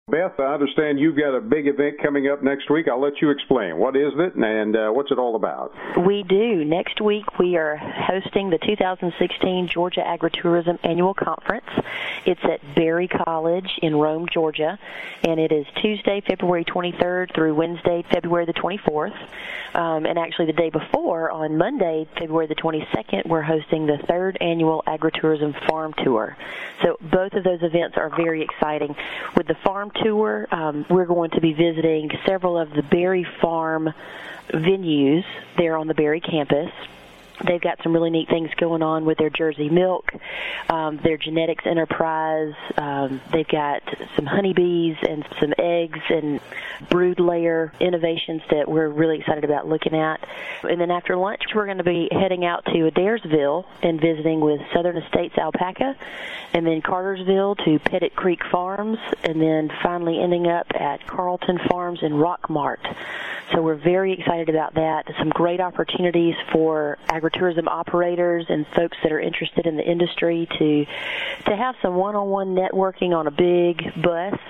Beth, I understand you've got a big event coming up next week. I'll let you explain. What is it, and what's it all about? We do. Next week, we are hosting the 2016 Georgia Agritourism Annual Conference. It's at Berry College in Rome, Georgia, and it is Tuesday, February 23rd through Wednesday, February the 24th. And actually the day before, on Monday, February the 22nd, we're hosting the 3rd Annual Agritourism Farm Tour. So both of those events are very exciting. With the farm tour, we're going to be visiting several of the Berry Farm venues there on the Berry campus. They've got some really neat things going on with their Jersey milk, their genetics enterprise. They've got some honeybees and some eggs and brood layer innovations that we're really excited about looking at. And then after lunch, we're going to be heading out to Adairsville and visiting with Southern Estates Alpaca, and then Cartersville to Pettit Creek Farms, and then finally ending up at Carlton Farms in Rockmart. So we're very excited about that. Some great opportunities for agritourism operators and folks that are interested in the industry to have some one-on-one networking on a big bus,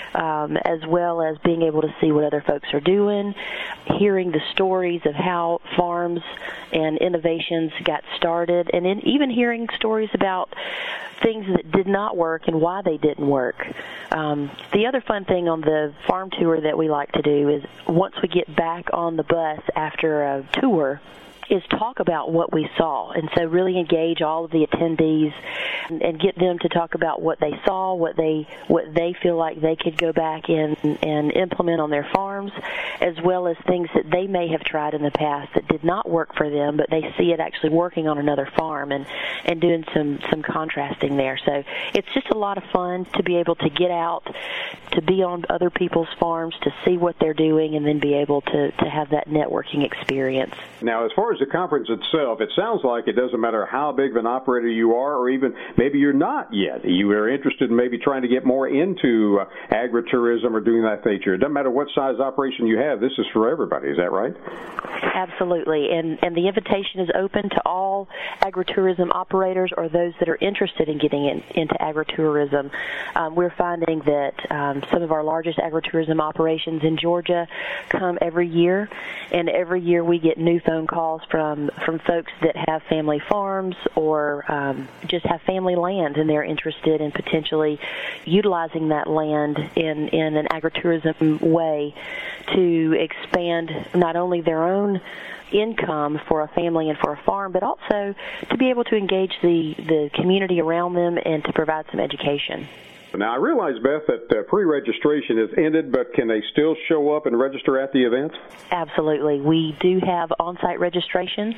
as well as being able to see what other folks are doing, hearing the stories of how farms and innovations got started, and then even hearing stories about things that did not work and why they didn't work. The other fun thing on the farm tour that we like to do is once we get back on the bus after a tour is talk about what we saw, and so really engage all of the attendees and get them to talk about what they saw, what they feel like they could go back and implement on their farms, as well as things that they may have tried in the past that did not work for them, but they see it actually working on another farm, and doing some contrasting there. So it's just a lot of fun to be able to get out, to be on other people's farms, to see what they're doing, and then be able to have that networking experience. Now, as far as the conference itself, it sounds like it doesn't matter how big of an operator you are, or even maybe you're not yet. You are interested in maybe trying to get more into agritourism or doing that nature. It doesn't matter what size operation you have. This is for everybody. Is that right? Absolutely. And the invitation is open to all agritourism operators or those that are interested in getting into agritourism. We're finding that some of our largest agritourism operations in Georgia come every year, and every year we get new phone calls from folks that have family farms or just have family land, and they're interested in potentially utilizing that land in an agritourism way to expand not only their own income for a family and for a farm, but also to be able to engage the community around them and to provide some education. Now, I realize, Beth, that pre-registration has ended, but can they still show up and register at the event? Absolutely. We do have on-site registration,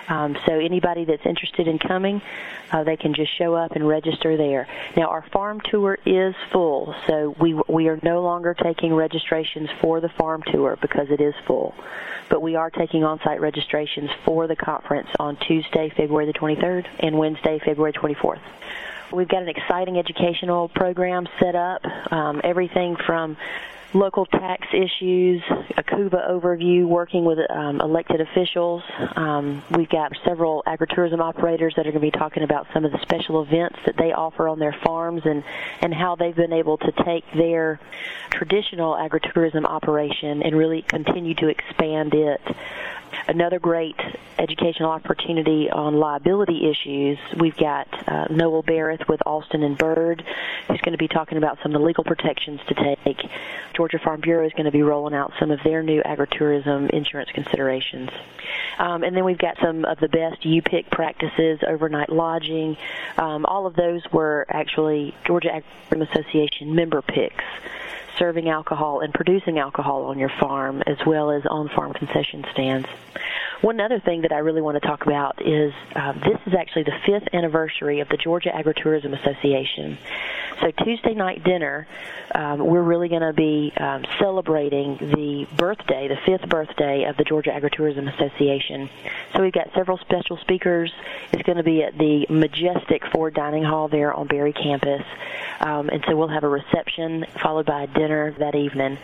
so anybody that's interested in coming, they can just show up and register there. Now, our farm tour is full, so we are no longer taking registrations for the farm tour because it is full. But we are taking on-site registrations for the conference on Tuesday, February the 23rd, and Wednesday, February 24th. We've got an exciting educational program set up, everything from local tax issues, a CUVA overview, working with elected officials. We've got several agritourism operators that are going to be talking about some of the special events that they offer on their farms and how they've been able to take their traditional agritourism operation and really continue to expand it. Another great educational opportunity on liability issues, we've got Noel Barrett with Alston and Bird, who's going to be talking about some of the legal protections to take. Georgia Farm Bureau is going to be rolling out some of their new agritourism insurance considerations. And then we've got some of the best UPIC practices, overnight lodging. All of those were actually Georgia Agritourism Association member picks, serving alcohol and producing alcohol on your farm, as well as on-farm concession stands. One other thing that I really want to talk about is this is actually the 5th anniversary of the Georgia Agritourism Association. So Tuesday night dinner, we're really going to be celebrating the 5th birthday of the Georgia Agritourism Association. So we've got several special speakers. It's going to be at the majestic Ford Dining Hall there on Berry campus. And so we'll have a reception followed by a dinner that evening.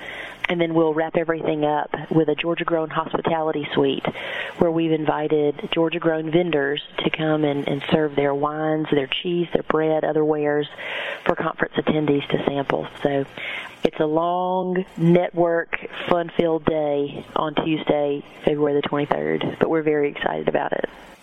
And then we'll wrap everything up with a Georgia-grown hospitality suite where we've invited Georgia-grown vendors to come and serve their wines, their cheese, their bread, other wares for conference attendees to sample. So it's a long, network, fun-filled day on Tuesday, February the 23rd, but we're very excited about it.